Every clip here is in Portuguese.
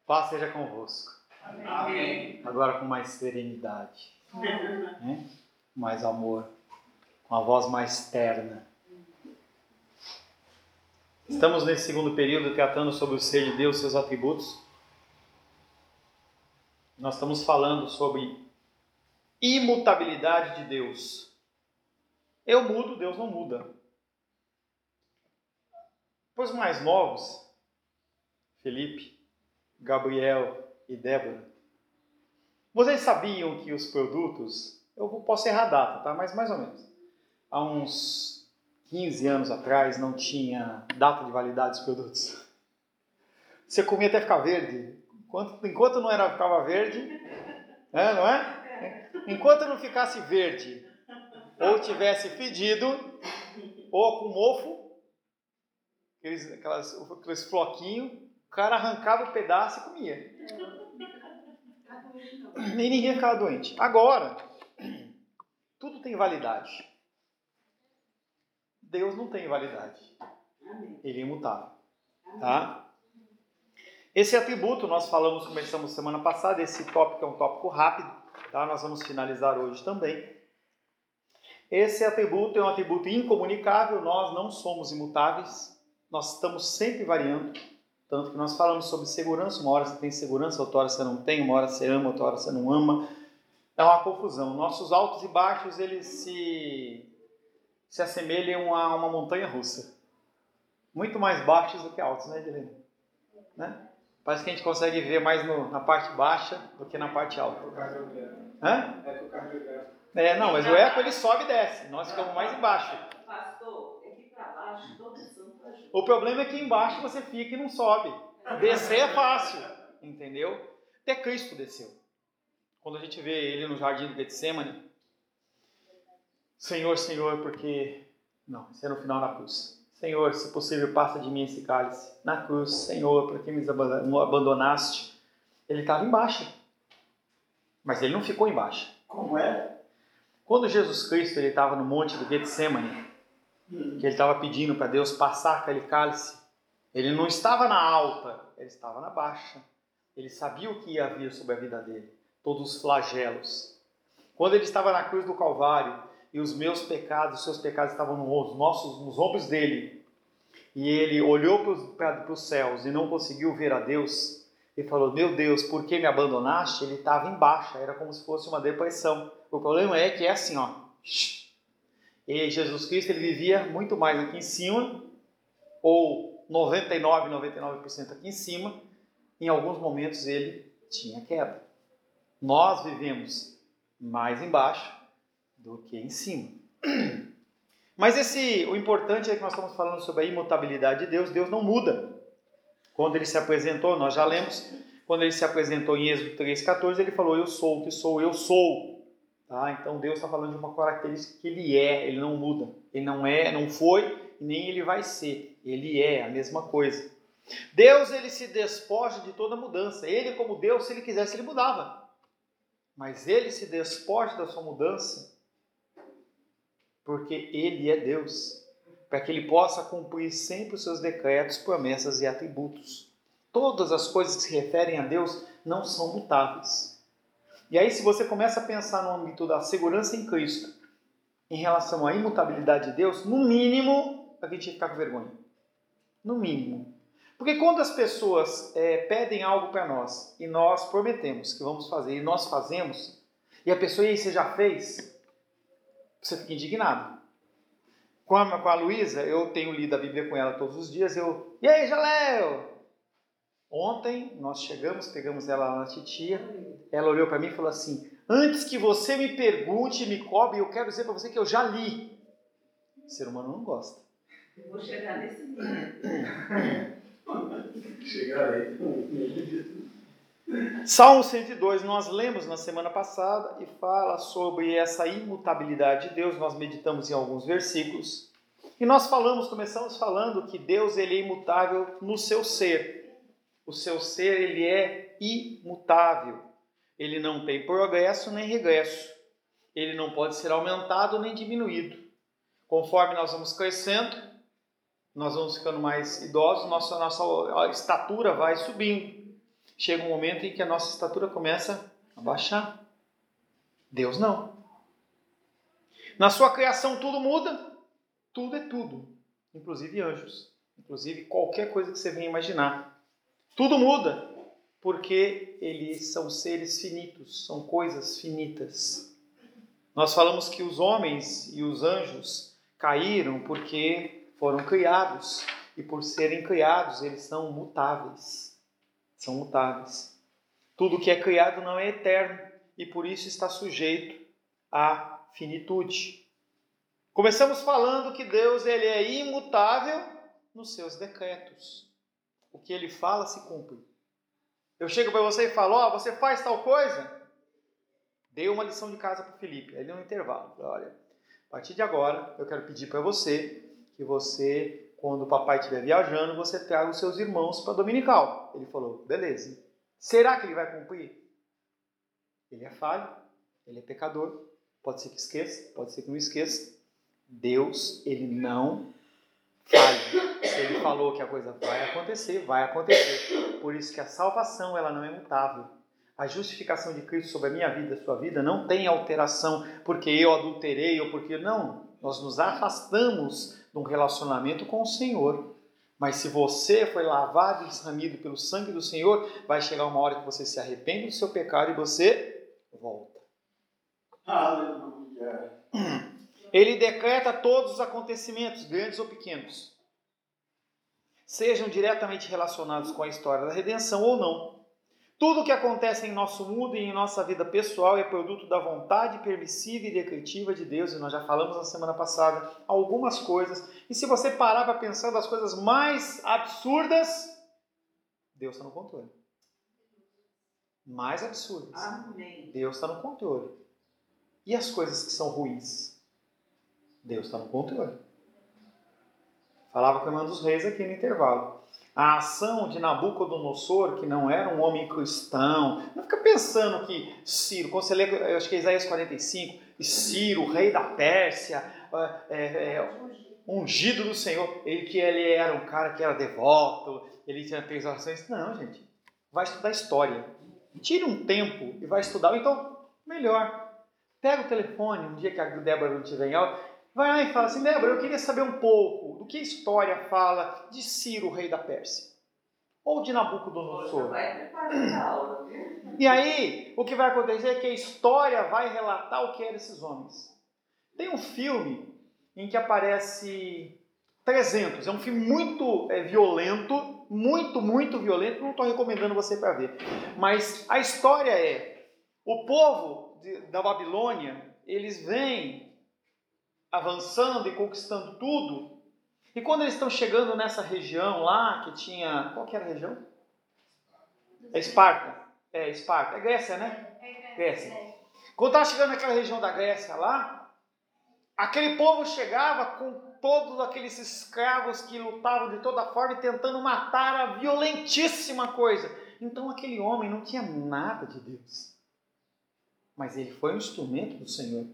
Paz seja convosco. Amém. Agora com mais serenidade, né? Mais amor, com a voz mais terna. Estamos nesse segundo período tratando sobre o ser de Deus, seus atributos. Nós estamos falando sobre imutabilidade de Deus. Eu mudo, Deus não muda. Para os mais novos, Felipe, Gabriel e Débora, vocês sabiam que os produtos, eu posso errar a data, tá? Mas mais ou menos, há uns 15 anos atrás não tinha data de validade dos produtos. Você comia até ficar verde. Enquanto não ficava verde, não é? Enquanto não ficasse verde, ou tivesse fedido, ou com mofo, aqueles floquinhos, o cara arrancava o pedaço e comia. Nem ninguém ficava doente. Agora, tudo tem validade. Deus não tem validade. Ele é imutável. Tá? Esse atributo, nós começamos semana passada, esse tópico é um tópico rápido, tá? Nós vamos finalizar hoje também. Esse atributo é um atributo incomunicável, nós não somos imutáveis, nós estamos sempre variando, tanto que nós falamos sobre segurança, uma hora você tem segurança, outra hora você não tem, uma hora você ama, outra hora você não ama. É uma confusão. Nossos altos e baixos, eles se assemelham a uma montanha russa. Muito mais baixos do que altos, né, Edilene? Né? Parece que a gente consegue ver mais na parte baixa do que na parte alta. Hã? Não, mas o eco ele sobe e desce. Nós ficamos mais embaixo. Pastor, aqui para baixo, todo santo ajuda. O problema é que embaixo você fica e não sobe. Descer é fácil, entendeu? Até Cristo desceu. Quando a gente vê ele no jardim do Getsemane, Senhor, Senhor, porque... Não, isso é no final da cruz. Senhor, se possível, passa de mim esse cálice. Na cruz, Senhor, por que me abandonaste? Ele estava embaixo. Mas ele não ficou embaixo. Como é? Quando Jesus Cristo estava no monte do Getsemane, que ele estava pedindo para Deus passar aquele cálice, ele não estava na alta, ele estava na baixa. Ele sabia o que ia vir sobre a vida dele, todos os flagelos. Quando ele estava na cruz do Calvário, e os meus pecados, os seus pecados estavam nos ombros dele, e ele olhou para os céus e não conseguiu ver a Deus, e falou, meu Deus, por que me abandonaste? Ele estava embaixo, era como se fosse uma depressão. O problema é que é assim, ó. E Jesus Cristo, ele vivia muito mais aqui em cima, ou 99% aqui em cima. Em alguns momentos ele tinha queda. Nós vivemos mais embaixo do que em cima. Mas o importante é que nós estamos falando sobre a imutabilidade de Deus. Deus não muda. Quando ele se apresentou, nós já lemos, quando ele se apresentou em Êxodo 3,14, ele falou, eu sou o que sou, eu sou. Tá? Então Deus está falando de uma característica que ele é, ele não muda. Ele não é, não foi, nem ele vai ser. Ele é a mesma coisa. Deus, ele se despoja de toda mudança. Ele, como Deus, se ele quisesse, ele mudava. Mas ele se despoja da sua mudança porque ele é Deus. Para que ele possa cumprir sempre os seus decretos, promessas e atributos. Todas as coisas que se referem a Deus não são mutáveis. E aí, se você começa a pensar no âmbito da segurança em Cristo, em relação à imutabilidade de Deus, no mínimo, a gente fica com vergonha. No mínimo. Porque quando as pessoas pedem algo para nós, e nós prometemos que vamos fazer, e nós fazemos, e a pessoa, e aí, você já fez? Você fica indignado. Com a Luísa, eu tenho lido a Bíblia com ela todos os dias, e aí, Jaléu? Ontem, nós chegamos, pegamos ela lá na titia, ela olhou para mim e falou assim, antes que você me pergunte, me cobre, eu quero dizer para você que eu já li. O ser humano não gosta. Eu vou chegar nesse nível. Chegarei. Salmo 102, nós lemos na semana passada e fala sobre essa imutabilidade de Deus. Nós meditamos em alguns versículos e nós começamos falando que Deus ele é imutável no seu ser. O seu ser ele é imutável. Ele não tem progresso nem regresso. Ele não pode ser aumentado nem diminuído. Conforme nós vamos crescendo, nós vamos ficando mais idosos, nossa estatura vai subindo. chega um momento em que a nossa estatura começa a baixar. Deus não. Na sua criação tudo muda, tudo é tudo, inclusive anjos, inclusive qualquer coisa que você venha imaginar. Tudo muda, porque eles são seres finitos, são coisas finitas. Nós falamos que os homens e os anjos caíram porque foram criados, e por serem criados eles são mutáveis. São mutáveis. Tudo que é criado não é eterno, e por isso está sujeito à finitude. Começamos falando que Deus ele é imutável nos seus decretos. O que ele fala se cumpre. Eu chego para você e falo, você faz tal coisa? Dei uma lição de casa para o Felipe, aí no intervalo. Olha, a partir de agora eu quero pedir para você que você, quando o papai estiver viajando, você traga os seus irmãos para a dominical. Ele falou, beleza. Será que ele vai cumprir? Ele é falho, ele é pecador. Pode ser que esqueça, pode ser que não esqueça. Deus, ele não falha. Se ele falou que a coisa vai acontecer, vai acontecer. Por isso que a salvação ela não é mutável. A justificação de Cristo sobre a minha vida, a sua vida, não tem alteração porque eu adulterei ou porque... Não, nós nos afastamos de um relacionamento com o Senhor. Mas se você foi lavado e esramido pelo sangue do Senhor, vai chegar uma hora que você se arrepende do seu pecado e você volta. Aleluia. Ele decreta todos os acontecimentos, grandes ou pequenos, sejam diretamente relacionados com a história da redenção ou não. Tudo o que acontece em nosso mundo e em nossa vida pessoal é produto da vontade permissiva e decretiva de Deus, e nós já falamos na semana passada algumas coisas, e se você parar para pensar das coisas mais absurdas, Deus está no controle. Mais absurdas. Amém. Deus está no controle. E as coisas que são ruins? Deus está no controle. Falava com a irmã dos reis aqui no intervalo. A ação de Nabucodonosor, que não era um homem cristão, não fica pensando que Ciro, quando você lê, eu acho que é Isaías 45, e Ciro, rei da Pérsia, ungido do Senhor, ele era um cara que era devoto, ele tinha três orações. Não, gente. Vai estudar história. Tire um tempo e vai estudar. Então, melhor. Pega o telefone, um dia que a Débora não estiver em aula, vai lá e fala assim, Débora, eu queria saber um pouco do que a história fala de Ciro, rei da Pérsia. Ou de Nabucodonosor. Vai preparar a aula, viu? E aí, o que vai acontecer é que a história vai relatar o que eram esses homens. Tem um filme em que aparece 300. É um filme muito violento, muito violento. Não estou recomendando você para ver. Mas a história é, o povo da Babilônia, eles vêm avançando e conquistando tudo. E quando eles estão chegando nessa região lá, que tinha... Qual que era a região? É Esparta. É Esparta. É Grécia, né? Grécia. Quando estava chegando naquela região da Grécia lá, aquele povo chegava com todos aqueles escravos que lutavam de toda forma e tentando matar a violentíssima coisa. Então aquele homem não tinha nada de Deus. Mas ele foi um instrumento do Senhor.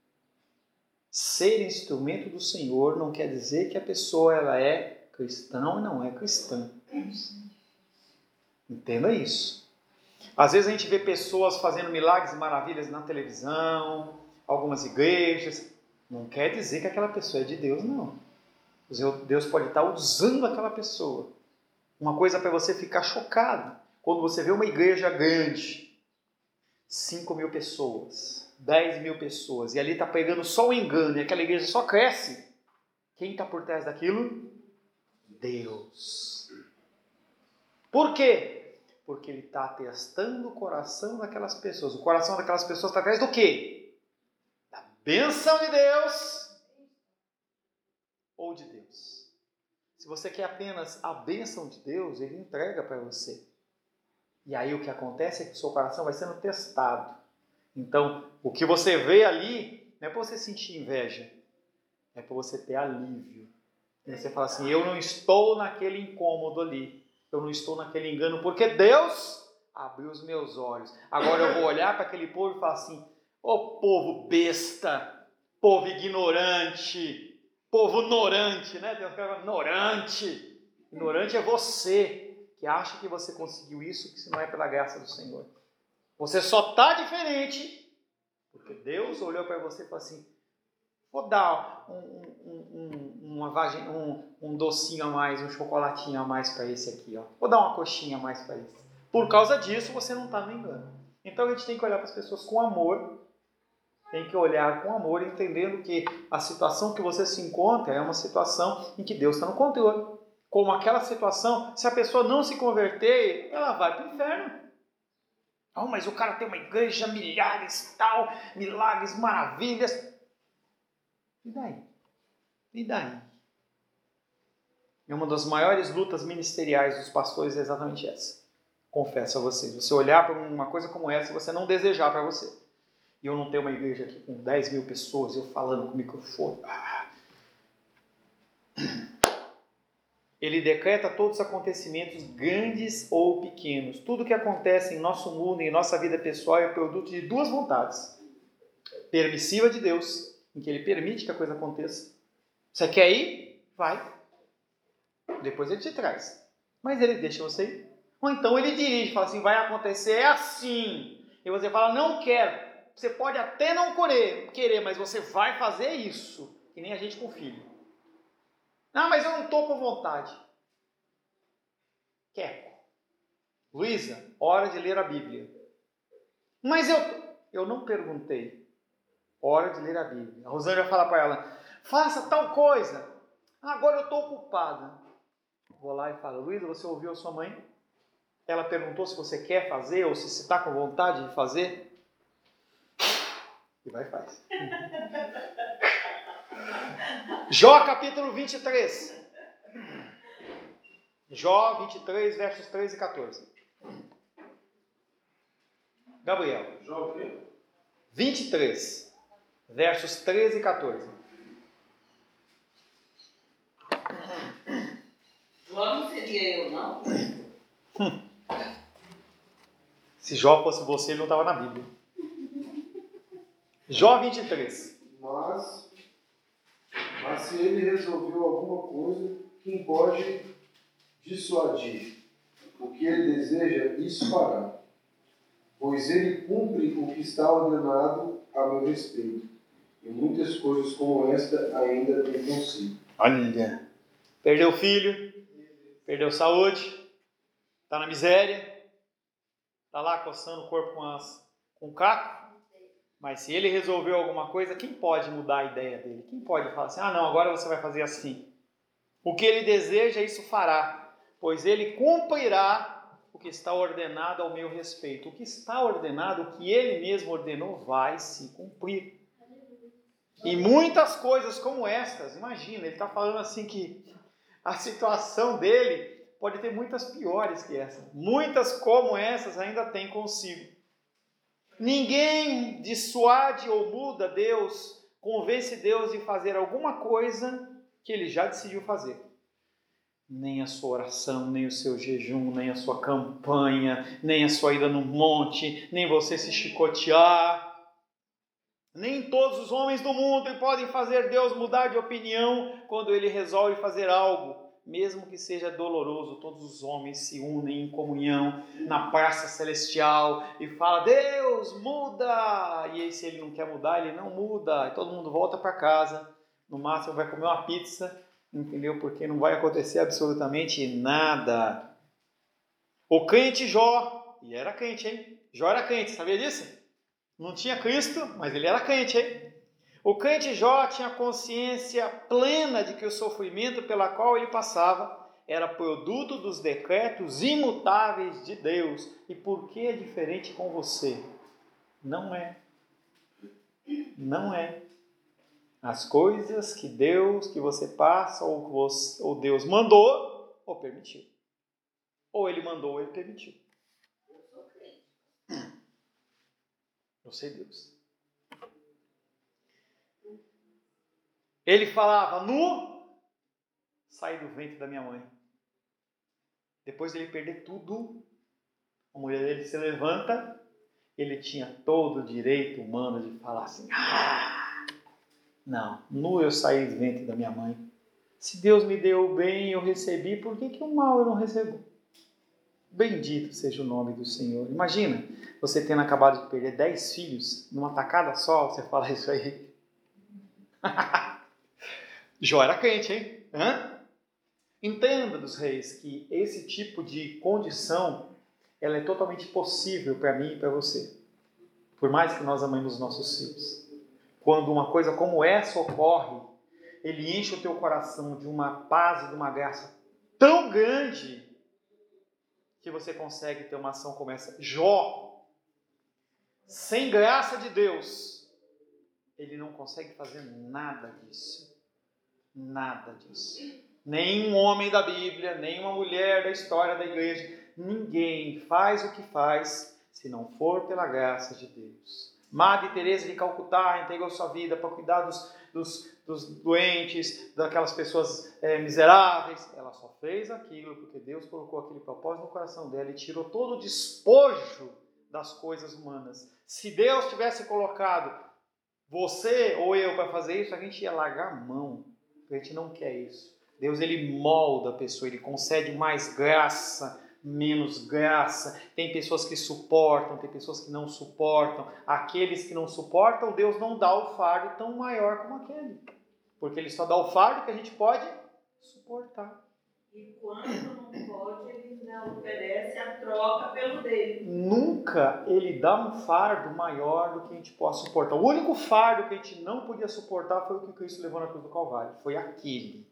Ser instrumento do Senhor não quer dizer que a pessoa ela é cristã ou não é cristã. Entenda isso. Às vezes a gente vê pessoas fazendo milagres e maravilhas na televisão, algumas igrejas. Não quer dizer que aquela pessoa é de Deus, não. Deus pode estar usando aquela pessoa. Uma coisa para você ficar chocado. Quando você vê uma igreja grande, 5.000 pessoas, 10.000 pessoas, e ali está pegando só o engano, e aquela igreja só cresce. Quem está por trás daquilo? Deus. Por quê? Porque Ele está testando o coração daquelas pessoas. O coração daquelas pessoas está atrás do quê? Da bênção de Deus ou de Deus. Se você quer apenas a bênção de Deus, Ele entrega para você. E aí o que acontece é que o seu coração vai sendo testado. Então, o que você vê ali não é para você sentir inveja, é para você ter alívio. E você fala assim, eu não estou naquele incômodo ali, eu não estou naquele engano, porque Deus abriu os meus olhos. Agora eu vou olhar para aquele povo e falar assim, ô povo besta, povo ignorante, povo ignorante, né? Tem uns caras ignorante. Ignorante é você, que acha que você conseguiu isso, que isso não é pela graça do Senhor. Você só está diferente porque Deus olhou para você e falou assim, vou dar um docinho a mais, um chocolatinho a mais para esse aqui. Ó. Vou dar uma coxinha a mais para esse. Por causa disso, você não está no engano. Então a gente tem que olhar para as pessoas com amor. Tem que olhar com amor, entendendo que a situação que você se encontra é uma situação em que Deus está no controle. Como aquela situação, se a pessoa não se converter, ela vai para o inferno. Oh, mas o cara tem uma igreja, milhares, tal, milagres, maravilhas. E daí? E daí? É uma das maiores lutas ministeriais dos pastores é exatamente essa. Confesso a vocês. Você olhar para uma coisa como essa e você não desejar para você. E eu não tenho uma igreja aqui com 10 mil pessoas, eu falando com o microfone. Ele decreta todos os acontecimentos, grandes ou pequenos. Tudo que acontece em nosso mundo, em nossa vida pessoal, é produto de duas vontades. Permissiva de Deus, em que Ele permite que a coisa aconteça. Você quer ir? Vai. Depois Ele te traz. Mas Ele deixa você ir. Ou então Ele dirige, fala assim, vai acontecer assim. E você fala, não quero. Você pode até não querer, mas você vai fazer isso. Que nem a gente com filho. Ah, mas eu não estou com vontade. Quer. Luísa, hora de ler a Bíblia. Mas eu não perguntei. Hora de ler a Bíblia. A Rosângela vai falar para ela, faça tal coisa. Agora eu estou ocupada. Vou lá e falo, Luísa, você ouviu a sua mãe? Ela perguntou se você quer fazer ou se você está com vontade de fazer. E vai e faz. Jó capítulo 23. Jó 23, versos 13 e 14. Gabriel. Jó o quê? 23, versos 13 e 14. Jó não seria eu, não? Se Jó fosse você, ele não estava na Bíblia. Jó 23. Mas se ele resolveu alguma coisa, quem pode dissuadir? O que ele deseja, isso fará. Pois ele cumpre o que está ordenado a meu respeito. E muitas coisas como esta ainda tem consigo. Olha, perdeu o filho, perdeu saúde, está na miséria, está lá coçando o corpo com um caco. Mas se ele resolveu alguma coisa, quem pode mudar a ideia dele? Quem pode falar assim, não, agora você vai fazer assim. O que ele deseja, isso fará, pois ele cumprirá o que está ordenado ao meu respeito. O que está ordenado, o que ele mesmo ordenou, vai se cumprir. E muitas coisas como estas, imagina, ele está falando assim que a situação dele pode ter muitas piores que essa. Muitas como essas ainda tem consigo. Ninguém dissuade ou muda Deus, convence Deus de fazer alguma coisa que Ele já decidiu fazer. Nem a sua oração, nem o seu jejum, nem a sua campanha, nem a sua ida no monte, nem você se chicotear. Nem todos os homens do mundo podem fazer Deus mudar de opinião quando Ele resolve fazer algo. Mesmo que seja doloroso, todos os homens se unem em comunhão na praça celestial e falam, Deus, muda! E aí se ele não quer mudar, ele não muda. E todo mundo volta para casa. No máximo vai comer uma pizza, entendeu? Porque não vai acontecer absolutamente nada. O crente Jó, e era crente, hein? Jó era crente, sabia disso? Não tinha Cristo, mas ele era crente, hein? O crente Jó tinha consciência plena de que o sofrimento pela qual ele passava era produto dos decretos imutáveis de Deus. E por que é diferente com você? Não é. Não é. As coisas que você passa, ou Deus mandou, ou permitiu. Ou ele mandou, ou ele permitiu. Eu sou crente. Eu sei Deus. Ele falava, saí do ventre da minha mãe. Depois de ele perder tudo, a mulher dele se levanta, ele tinha todo o direito humano de falar assim, não, eu saí do ventre da minha mãe. Se Deus me deu o bem e eu recebi, por que o mal eu não recebo? Bendito seja o nome do Senhor. Imagina, você tendo acabado de perder 10 filhos numa tacada só, você fala isso aí. Jó era crente, hein? Entenda dos reis que esse tipo de condição ela é totalmente possível para mim e para você. Por mais que nós amemos os nossos filhos. Quando uma coisa como essa ocorre, ele enche o teu coração de uma paz e de uma graça tão grande que você consegue ter uma ação como essa. Jó, sem graça de Deus, ele não consegue fazer nada disso. Nada disso. Nem um homem da Bíblia, nem uma mulher da história da igreja, ninguém faz o que faz se não for pela graça de Deus. Madre Teresa de Calcutá entregou sua vida para cuidar dos doentes, daquelas pessoas miseráveis. Ela só fez aquilo porque Deus colocou aquele propósito no coração dela e tirou todo o despojo das coisas humanas. Se Deus tivesse colocado você ou eu para fazer isso, a gente ia largar a mão. A gente não quer isso. Deus, ele molda a pessoa, ele concede mais graça, menos graça. Tem pessoas que suportam, tem pessoas que não suportam. Aqueles que não suportam, Deus não dá o fardo tão maior como aquele. Porque ele só dá o fardo que a gente pode suportar. E quando não pode, ele não oferece a troca pelo dele. Nunca ele dá um fardo maior do que a gente possa suportar. O único fardo que a gente não podia suportar foi o que Cristo levou na cruz do Calvário. Foi aquele.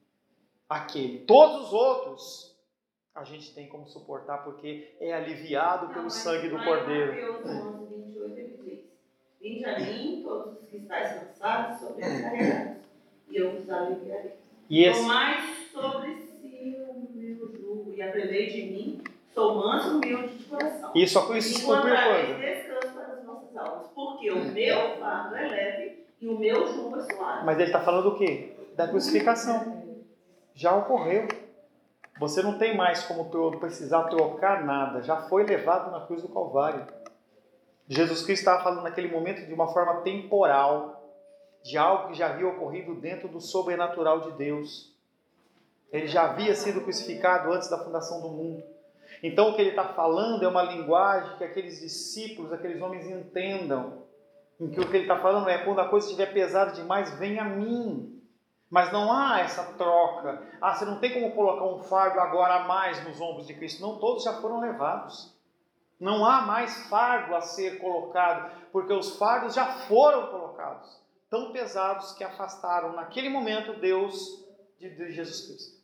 Todos os outros a gente tem como suportar porque é aliviado pelo sangue do Cordeiro. Mateus 11, 28, ele diz: Vinde a mim, todos os que estáis cansados, sobrecarregados, e eu vos aliviarei. Tomai sobre si o meu jugo e aprendei de mim, sou manso e humilde de coração. Isso se cumpriu quando? Descanso para as vossas almas, porque o meu fardo é leve e o meu jugo é suave. Mas ele está falando do quê? Da crucificação. Já ocorreu. Você não tem mais como precisar trocar nada. Já foi levado na cruz do Calvário. Jesus Cristo estava falando naquele momento de uma forma temporal, de algo que já havia ocorrido dentro do sobrenatural de Deus. Ele já havia sido crucificado antes da fundação do mundo. Então o que ele está falando é uma linguagem que aqueles discípulos, aqueles homens entendam. Em que o que ele está falando é: quando a coisa estiver pesada demais, vem a mim. Mas não há essa troca. Você não tem como colocar um fardo agora a mais nos ombros de Cristo. Não, todos já foram levados. Não há mais fardo a ser colocado, porque os fardos já foram colocados. Tão pesados que afastaram naquele momento Deus de Jesus Cristo.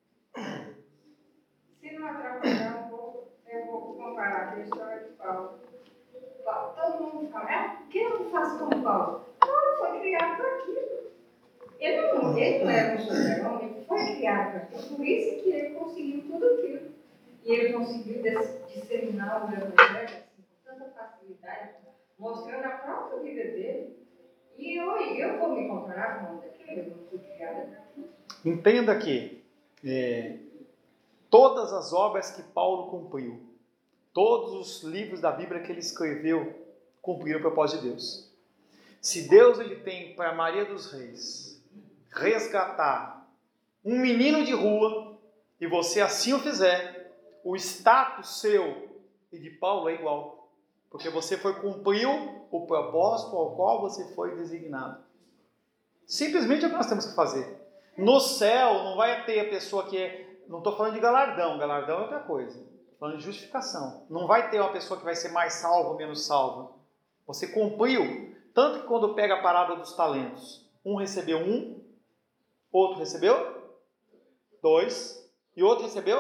Se não atrapalhar um pouco, eu vou comparar com a história de Paulo. Todo mundo fala: por que eu não faço como Paulo? Paulo foi criado para aquilo. Ele não era um super-homem, ele foi criado para aquilo. Por isso que ele conseguiu tudo aquilo. E ele conseguiu disseminar o evangelho assim, com tanta facilidade, mostrando a própria vida dele. E eu vou me comparar com daquele, eu não fui criada para aquilo. Entenda que todas as obras que Paulo cumpriu, todos os livros da Bíblia que ele escreveu, cumpriram o propósito de Deus. Se Deus ele tem para Maria dos Reis resgatar um menino de rua, e você assim o fizer, o status seu e de Paulo é igual, porque você cumpriu o propósito ao qual você foi designado. Simplesmente é o que nós temos que fazer. No céu não vai ter a pessoa que não estou falando de galardão é outra coisa, estou falando de justificação. Não vai ter uma pessoa que vai ser mais salva ou menos salva. Você cumpriu, tanto que quando pega a parábola dos talentos, um recebeu 1, outro recebeu 2 e outro recebeu.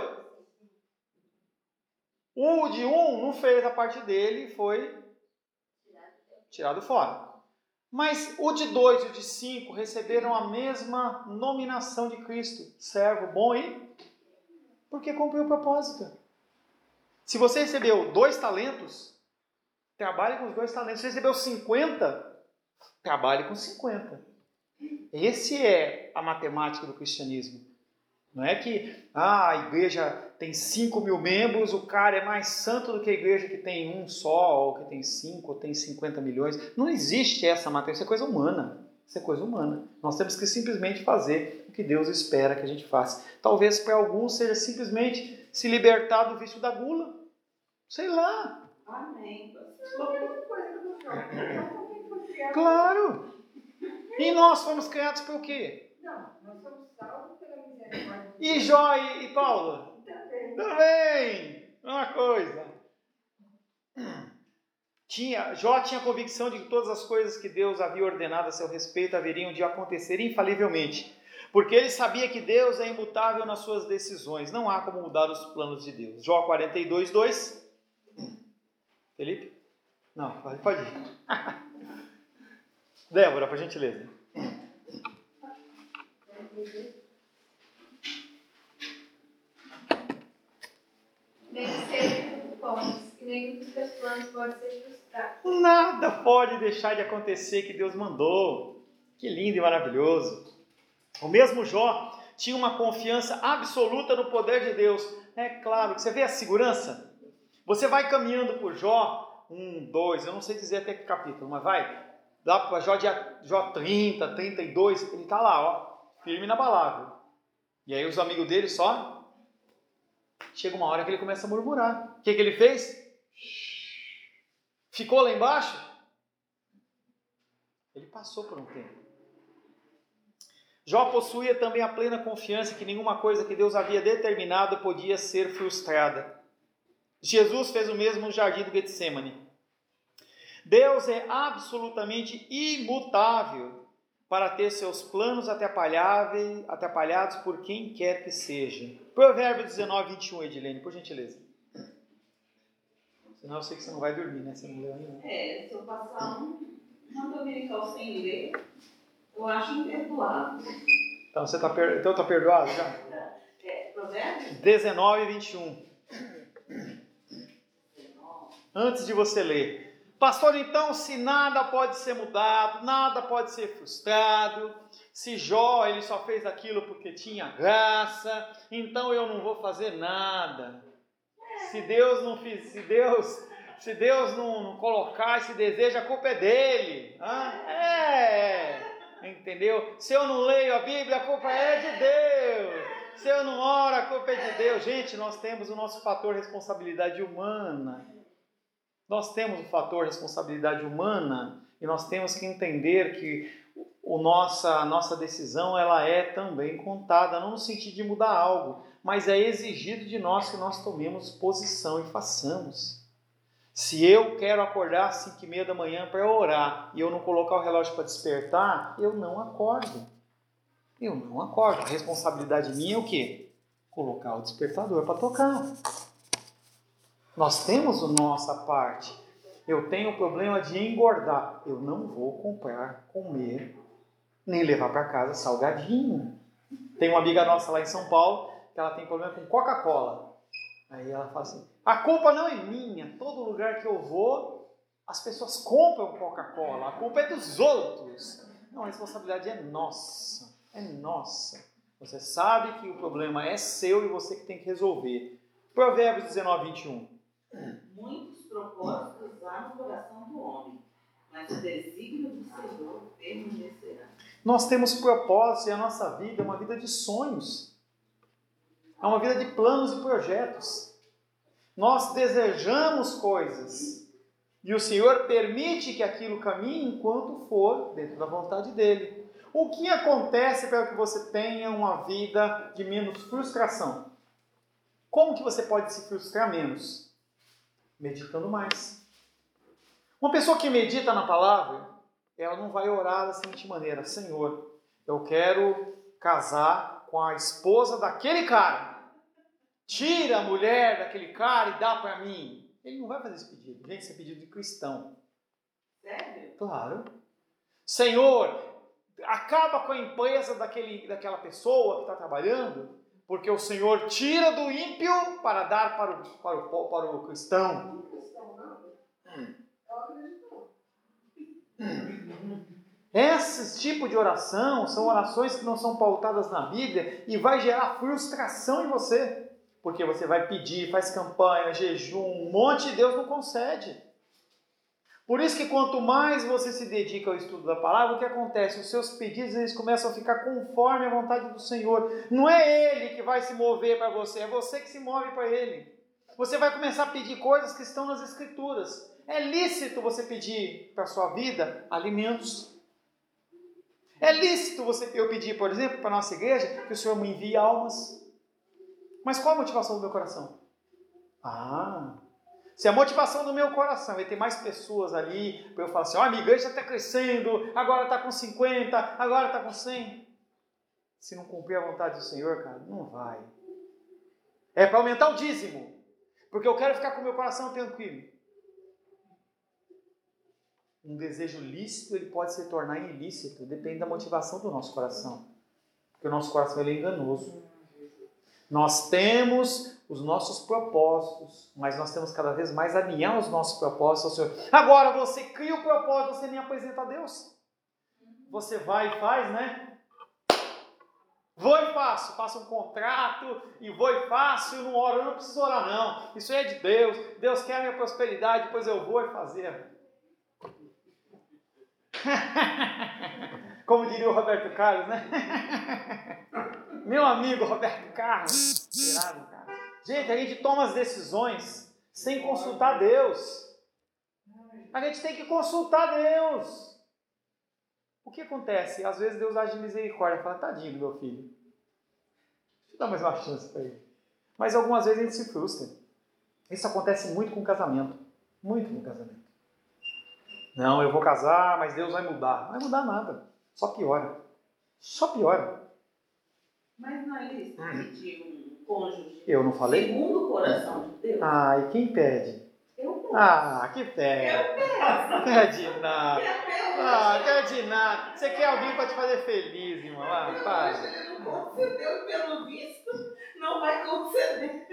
O de 1 não fez a parte dele e foi tirado fora. Mas o de 2 e o de 5 receberam a mesma nominação de Cristo, servo bom e porque cumpriu o propósito. Se você recebeu 2 talentos, trabalhe com os 2 talentos. Se você recebeu 50, trabalhe com 50. Esse é a matemática do cristianismo. Não é que a igreja tem 5.000 membros, o cara é mais santo do que a igreja que tem um só, ou que tem 5, ou tem 50 milhões. Não existe essa matemática, isso é coisa humana. Isso é coisa humana. Nós temos que simplesmente fazer o que Deus espera que a gente faça. Talvez para alguns seja simplesmente se libertar do vício da gula. Sei lá. Amém. Claro. E nós fomos criados por quê? Não, nós somos salvos pela misericórdia. E Jó e Paulo? Também. Uma coisa. Jó tinha a convicção de que todas as coisas que Deus havia ordenado a seu respeito haveriam de acontecer infalivelmente. Porque ele sabia que Deus é imutável nas suas decisões. Não há como mudar os planos de Deus. Jó 42, 2. Felipe? Não, pode ir. Débora, por gentileza. Nem sempre pomos, e nem dos teus planos pode ser frustrado. Nada pode deixar de acontecer que Deus mandou. Que lindo e maravilhoso. O mesmo Jó tinha uma confiança absoluta no poder de Deus. É claro que você vê a segurança. Você vai caminhando por Jó 1, 2, eu não sei dizer até que capítulo, mas vai lá para Jó 30, 32, ele está lá, ó, firme na palavra. E aí os amigos dele só... Chega uma hora que ele começa a murmurar. O que ele fez? Ficou lá embaixo? Ele passou por um tempo. Jó possuía também a plena confiança que nenhuma coisa que Deus havia determinado podia ser frustrada. Jesus fez o mesmo no jardim do Getsemane. Deus é absolutamente imutável para ter seus planos atrapalhados por quem quer que seja. Provérbios 19, 21, Edilene, por gentileza. Senão eu sei que você não vai dormir, né? Você não leu ainda. Se eu passar uma dominical sem ler, eu acho imperdoável. Então você está perdoado já? Provérbios 19, 21. Antes de você ler. Pastor, então, se nada pode ser mudado, nada pode ser frustrado, se Jó ele só fez aquilo porque tinha graça, então eu não vou fazer nada. Se Deus não colocar esse desejo, a culpa é dele. Entendeu? Se eu não leio a Bíblia, a culpa é de Deus. Se eu não oro, a culpa é de Deus. Gente, nós temos o nosso fator responsabilidade humana. Nós temos o fator responsabilidade humana e nós temos que entender que a nossa decisão ela é também contada, não no sentido de mudar algo, mas é exigido de nós que nós tomemos posição e façamos. Se eu quero acordar às 5h30 da manhã para orar e eu não colocar o relógio para despertar, eu não acordo. A responsabilidade minha é o quê? Colocar o despertador para tocar. Nós temos a nossa parte. Eu tenho o problema de engordar. Eu não vou comprar, comer, nem levar para casa salgadinho. Tem uma amiga nossa lá em São Paulo que ela tem problema com Coca-Cola. Aí ela fala assim, a culpa não é minha. Todo lugar que eu vou, as pessoas compram Coca-Cola. A culpa é dos outros. Não, a responsabilidade é nossa. É nossa. Você sabe que o problema é seu e você que tem que resolver. Provérbios 19, 21. Muitos propósitos há no coração do homem, mas o desígnio do Senhor permanecerá. Nós temos propósitos e a nossa vida é uma vida de sonhos. É uma vida de planos e projetos. Nós desejamos coisas e o Senhor permite que aquilo caminhe enquanto for dentro da vontade dEle. O que acontece para que você tenha uma vida de menos frustração? Como que você pode se frustrar menos? Meditando mais. Uma pessoa que medita na palavra, ela não vai orar da seguinte maneira: Senhor, eu quero casar com a esposa daquele cara. Tira a mulher daquele cara e dá para mim. Ele não vai fazer esse pedido. Gente, esse é pedido de cristão. Sério? Claro. Senhor, acaba com a empresa daquela pessoa que está trabalhando, porque o Senhor tira do ímpio para dar para o cristão. Esse tipo de oração são orações que não são pautadas na Bíblia e vai gerar frustração em você. Porque você vai pedir, faz campanha, jejum, um monte de Deus não concede. Por isso que quanto mais você se dedica ao estudo da palavra, o que acontece? Os seus pedidos eles começam a ficar conforme a vontade do Senhor. Não é Ele que vai se mover para você, é você que se move para Ele. Você vai começar a pedir coisas que estão nas Escrituras. É lícito você pedir para a sua vida alimentos. É lícito eu pedir, por exemplo, para a nossa igreja, que o Senhor me envie almas. Mas qual a motivação do meu coração? Se a motivação do meu coração é ter mais pessoas ali, para eu falar assim, minha igreja está crescendo, agora está com 50, agora está com 100. Se não cumprir a vontade do Senhor, cara, não vai. É para aumentar o dízimo, porque eu quero ficar com o meu coração tranquilo. Um desejo lícito, ele pode se tornar ilícito, depende da motivação do nosso coração. Porque o nosso coração ele é enganoso. Nós temos os nossos propósitos, mas nós temos cada vez mais alinhar os nossos propósitos ao Senhor. Agora, você cria o propósito, você nem apresenta a Deus. Você vai e faz, né? Vou e faço um contrato, e vou e faço, e não oro, eu não preciso orar não. Isso é de Deus, Deus quer a minha prosperidade, depois eu vou e fazer. Como diria o Roberto Carlos, né? Meu amigo Roberto Carlos. Tirado, cara. Gente, a gente toma as decisões sem consultar Deus. A gente tem que consultar Deus. O que acontece? Às vezes Deus age de misericórdia. Fala, tadinho do meu filho. Deixa eu dar mais uma chance para ele. Mas algumas vezes a gente se frustra. Isso acontece muito com o casamento. Muito com o casamento. Não, eu vou casar, mas Deus vai mudar. Não vai mudar nada. Só piora. Só piora. Mas na lista de um cônjuge, eu não falei? Segundo o coração de Deus. E quem pede? Eu peço. Que pede? Eu peço. Pede nada. Pede nada. Você quer alguém para te fazer feliz, irmão? Faz. Ele não concedeu, pelo visto, não vai conceder.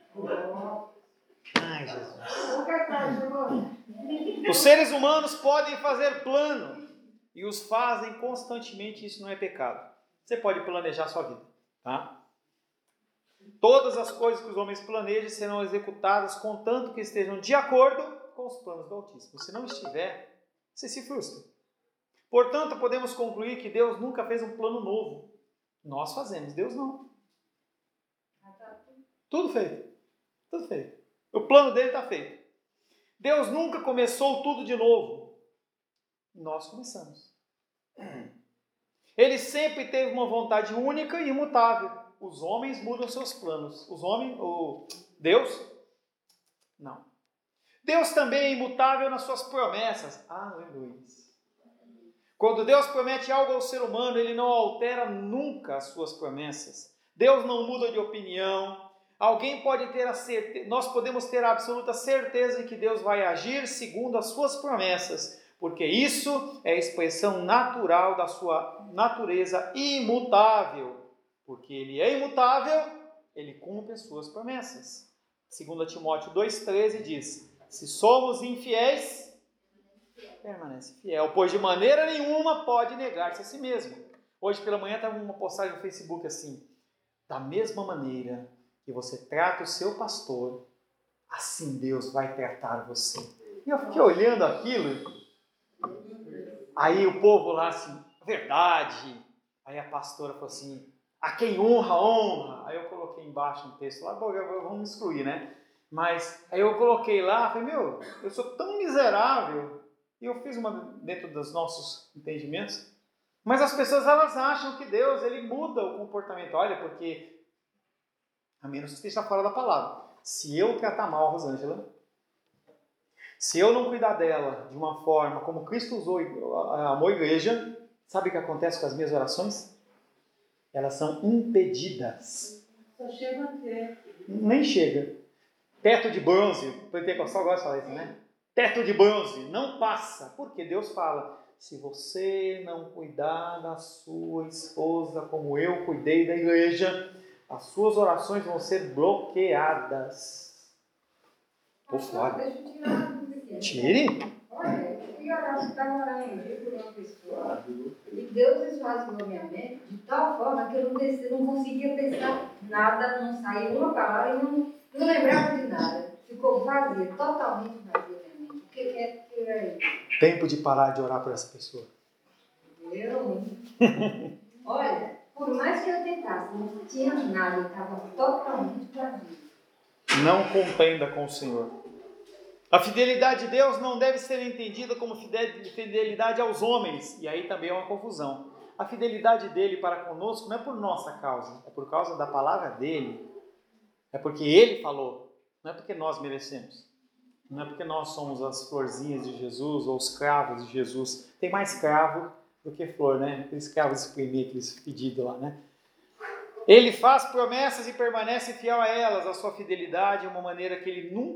Ai, Jesus. Os seres humanos podem fazer plano e os fazem constantemente, isso não é pecado. Você pode planejar a sua vida, tá? Todas as coisas que os homens planejam serão executadas contanto que estejam de acordo com os planos do Altíssimo. Se não estiver, você se frustra. Portanto, podemos concluir que Deus nunca fez um plano novo. Nós fazemos, Deus não. Tudo feito. Tudo feito. O plano dele está feito. Deus nunca começou tudo de novo. Nós começamos. Ele sempre teve uma vontade única e imutável. Os homens mudam seus planos. Deus? Não. Deus também é imutável nas suas promessas. Luiz. Quando Deus promete algo ao ser humano, Ele não altera nunca as suas promessas. Deus não muda de opinião. Alguém pode ter nós podemos ter a absoluta certeza de que Deus vai agir segundo as suas promessas, porque isso é a expressão natural da sua natureza imutável. Porque Ele é imutável, Ele cumpre as suas promessas. 2 Timóteo 2,13 diz, se somos infiéis, permanece fiel, pois de maneira nenhuma pode negar-se a si mesmo. Hoje pela manhã estava uma postagem no Facebook assim, da mesma maneira que você trata o seu pastor, assim Deus vai tratar você. E eu fiquei olhando aquilo, aí o povo lá assim, verdade. Aí a pastora falou assim, a quem honra, honra. Aí eu coloquei embaixo um texto lá, vamos excluir, né? Mas aí eu coloquei lá, falei, eu sou tão miserável. E eu fiz uma dentro dos nossos entendimentos. Mas as pessoas, elas acham que Deus, Ele muda o comportamento. Olha, porque, a menos que esteja fora da palavra. Se eu tratar mal a Rosângela, se eu não cuidar dela de uma forma como Cristo amou a igreja, sabe o que acontece com as minhas orações? Elas são impedidas. Só chega a ter. Nem chega. Teto de bronze, o pentecostal gosta de falar isso, né? Teto de bronze, não passa. Porque Deus fala, se você não cuidar da sua esposa como eu cuidei da igreja, as suas orações vão ser bloqueadas. Por fora. Deixa eu tirar uma dúvida aqui. Tire. Olha, eu fui orar, estava orando um dia por uma pessoa, e Deus esvaziou minha mente de tal forma que eu não conseguia pensar nada, não saía uma palavra e não lembrava de nada. Ficou vazia, totalmente vazia minha mente. O que é que é isso? Tempo de parar de orar por essa pessoa. Olha, por mais que eu tentasse, não tinha nada, eu estava totalmente vazio. Não contenda com o Senhor. A fidelidade de Deus não deve ser entendida como fidelidade aos homens. E aí também é uma confusão. A fidelidade dele para conosco não é por nossa causa. É por causa da palavra dele. É porque ele falou. Não é porque nós merecemos. Não é porque nós somos as florzinhas de Jesus ou os cravos de Jesus. Tem mais cravo do que flor, né? Aqueles cravos espremidos, aqueles pedidos lá, né? Ele faz promessas e permanece fiel a elas. A sua fidelidade é uma maneira de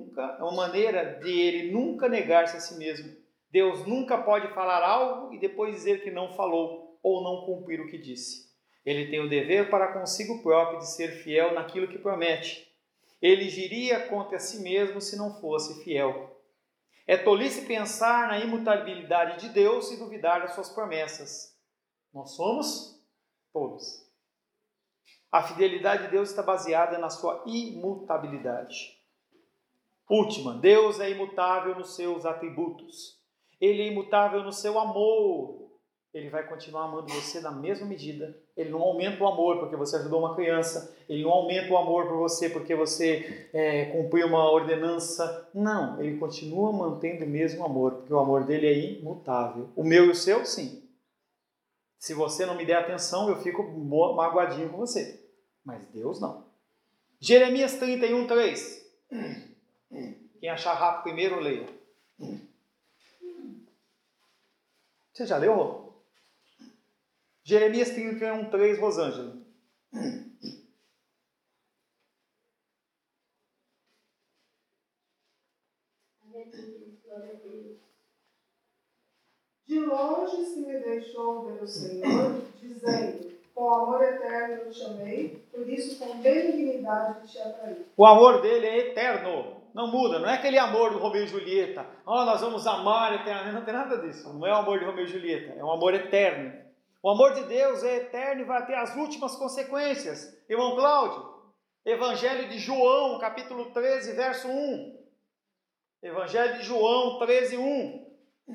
ele nunca negar-se a si mesmo. Deus nunca pode falar algo e depois dizer que não falou ou não cumprir o que disse. Ele tem o dever para consigo próprio de ser fiel naquilo que promete. Ele agiria contra si mesmo se não fosse fiel. É tolice pensar na imutabilidade de Deus e duvidar das suas promessas. Nós somos todos. A fidelidade de Deus está baseada na sua imutabilidade. Última, Deus é imutável nos seus atributos. Ele é imutável no seu amor. Ele vai continuar amando você na mesma medida. Ele não aumenta o amor porque você ajudou uma criança. Ele não aumenta o amor por você porque você cumpriu uma ordenança. Não, ele continua mantendo o mesmo amor, porque o amor dele é imutável. O meu e o seu, sim. Se você não me der atenção, eu fico magoadinho com você. Mas Deus não. Jeremias 31, 3. Quem achar rápido primeiro, leia. Você já leu? Jeremias 31, 3, Rosângela. De longe se me deixou ver o Senhor, dizendo: com amor eterno eu te chamei, por isso com benignidade te atraí. O amor dele é eterno, não muda, não é aquele amor do Romeu e Julieta. Nós vamos amar eternamente, não tem nada disso. Não é o amor de Romeu e Julieta, é um amor eterno. O amor de Deus é eterno e vai ter as últimas consequências. Irmão Cláudio, Evangelho de João, capítulo 13, verso 1. Evangelho de João 13, 1.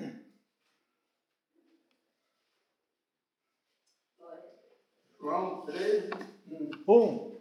João 13, 1. 1.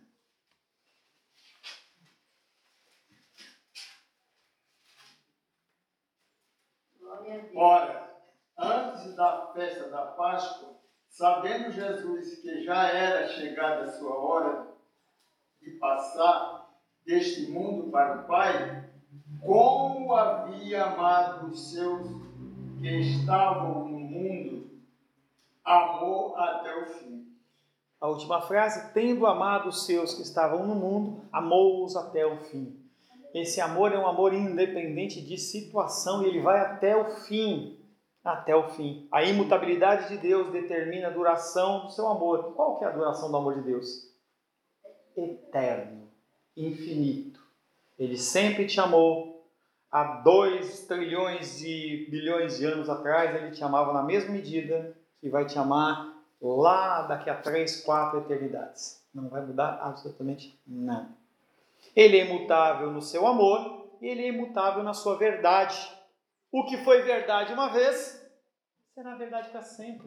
Ora, antes da festa da Páscoa, sabendo Jesus que já era chegada a sua hora de passar deste mundo para o Pai, como havia amado os seus que estavam no mundo, amou até o fim. A última frase, tendo amado os seus que estavam no mundo, amou-os até o fim. Esse amor é um amor independente de situação e ele vai até o fim. Até o fim. A imutabilidade de Deus determina a duração do seu amor. Qual que é a duração do amor de Deus? Eterno, infinito. Ele sempre te amou. Há 2 trilhões de bilhões de anos atrás, ele te amava na mesma medida que vai te amar lá daqui a 3, 4 eternidades. Não vai mudar absolutamente nada. Ele é imutável no seu amor e ele é imutável na sua verdade. O que foi verdade uma vez, será verdade para sempre.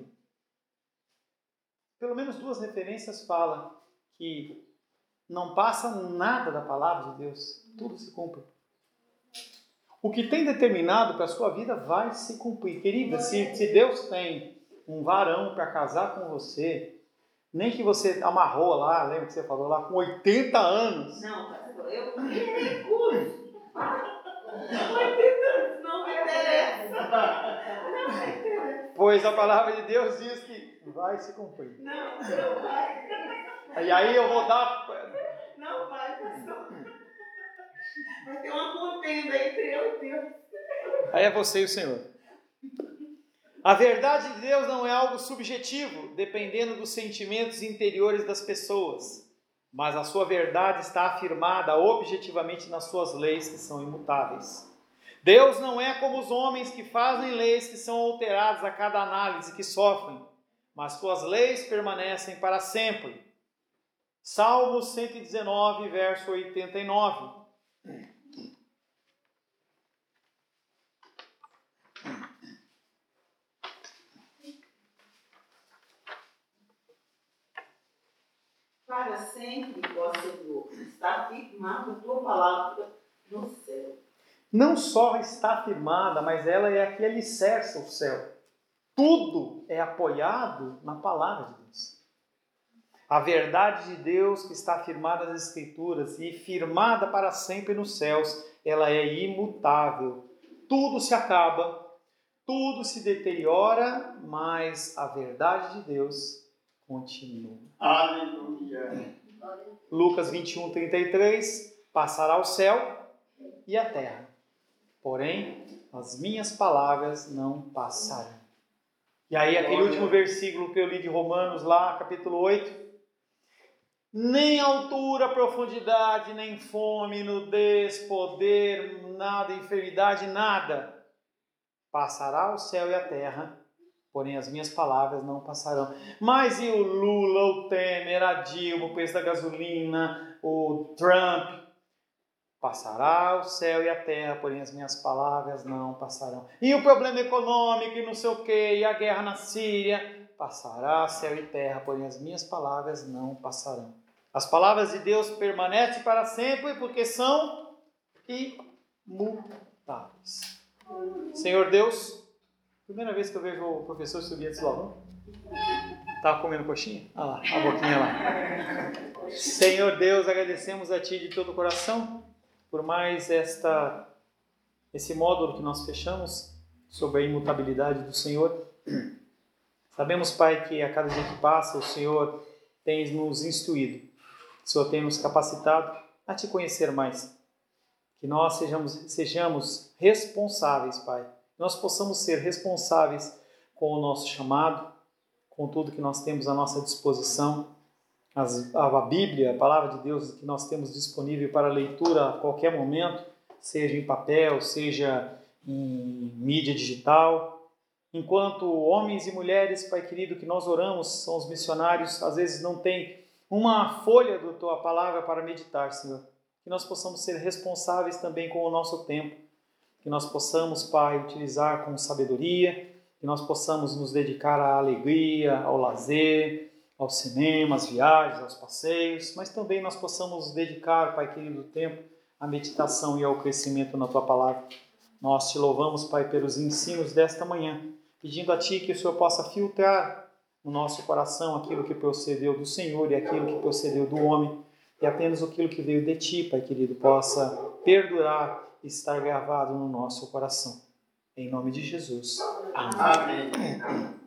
Pelo menos 2 referências falam que não passa nada da palavra de Deus. Tudo se cumpre. O que tem determinado para a sua vida vai se cumprir. Querida, se Deus tem um varão para casar com você, nem que você amarrou lá, lembra que você falou lá, com 80 anos. Não, eu me recuso. 80 anos não me interessa. Não me interessa. Pois a palavra de Deus diz que vai se cumprir. Não vai. E aí eu vou dar... Não vai, pastor. Vai ter uma contenda entre eu e Deus. Aí é você e o Senhor. A verdade de Deus não é algo subjetivo, dependendo dos sentimentos interiores das pessoas. Mas a sua verdade está afirmada objetivamente nas suas leis, que são imutáveis. Deus não é como os homens que fazem leis que são alteradas a cada análise, que sofrem, mas suas leis permanecem para sempre. Salmo 119, verso 89. Para para sempre, ó Senhor. Está firmada a tua palavra no céu. Não só está firmada, mas ela é a que alicerça o céu. Tudo é apoiado na palavra de Deus. A verdade de Deus que está firmada nas Escrituras e firmada para sempre nos céus, ela é imutável. Tudo se acaba, tudo se deteriora, mas a verdade de Deus continua. Aleluia. Lucas 21:33, passará o céu e a terra, porém as minhas palavras não passarão. E aí aquele último versículo que eu li de Romanos lá, capítulo 8, nem altura, profundidade, nem fome, nudez, poder, nada, enfermidade, nada. Passará o céu e a terra, porém as minhas palavras não passarão. Mas e o Lula, o Temer, a Dilma, o preço da gasolina, o Trump? Passará o céu e a terra, porém as minhas palavras não passarão. E o problema econômico e não sei o quê, e a guerra na Síria? Passará céu e terra, porém as minhas palavras não passarão. As palavras de Deus permanecem para sempre porque são imutáveis. Senhor Deus, primeira vez que eu vejo o professor Estudiantes logo. Estava comendo coxinha? Olha lá, a boquinha lá. Senhor Deus, agradecemos a Ti de todo o coração por mais esse módulo que nós fechamos sobre a imutabilidade do Senhor. Sabemos, Pai, que a cada dia que passa o Senhor tem nos instruído. O Senhor tem nos capacitado a Te conhecer mais. Que nós sejamos responsáveis, Pai. Que nós possamos ser responsáveis com o nosso chamado, com tudo que nós temos à nossa disposição. A Bíblia, a Palavra de Deus que nós temos disponível para leitura a qualquer momento, seja em papel, seja em mídia digital. Enquanto homens e mulheres, Pai querido, que nós oramos, são os missionários, às vezes não tem uma folha da Tua Palavra para meditar, Senhor. Que nós possamos ser responsáveis também com o nosso tempo. Que nós possamos, Pai, utilizar com sabedoria. Que nós possamos nos dedicar à alegria, ao lazer, ao cinema, às viagens, aos passeios. Mas também nós possamos nos dedicar, Pai querido, tempo à meditação e ao crescimento na Tua Palavra. Nós Te louvamos, Pai, pelos ensinos desta manhã. Pedindo a Ti que o Senhor possa filtrar no nosso coração aquilo que procedeu do Senhor e aquilo que procedeu do homem, e apenas aquilo que veio de Ti, Pai querido, possa perdurar e estar gravado no nosso coração. Em nome de Jesus. Amém. Amém.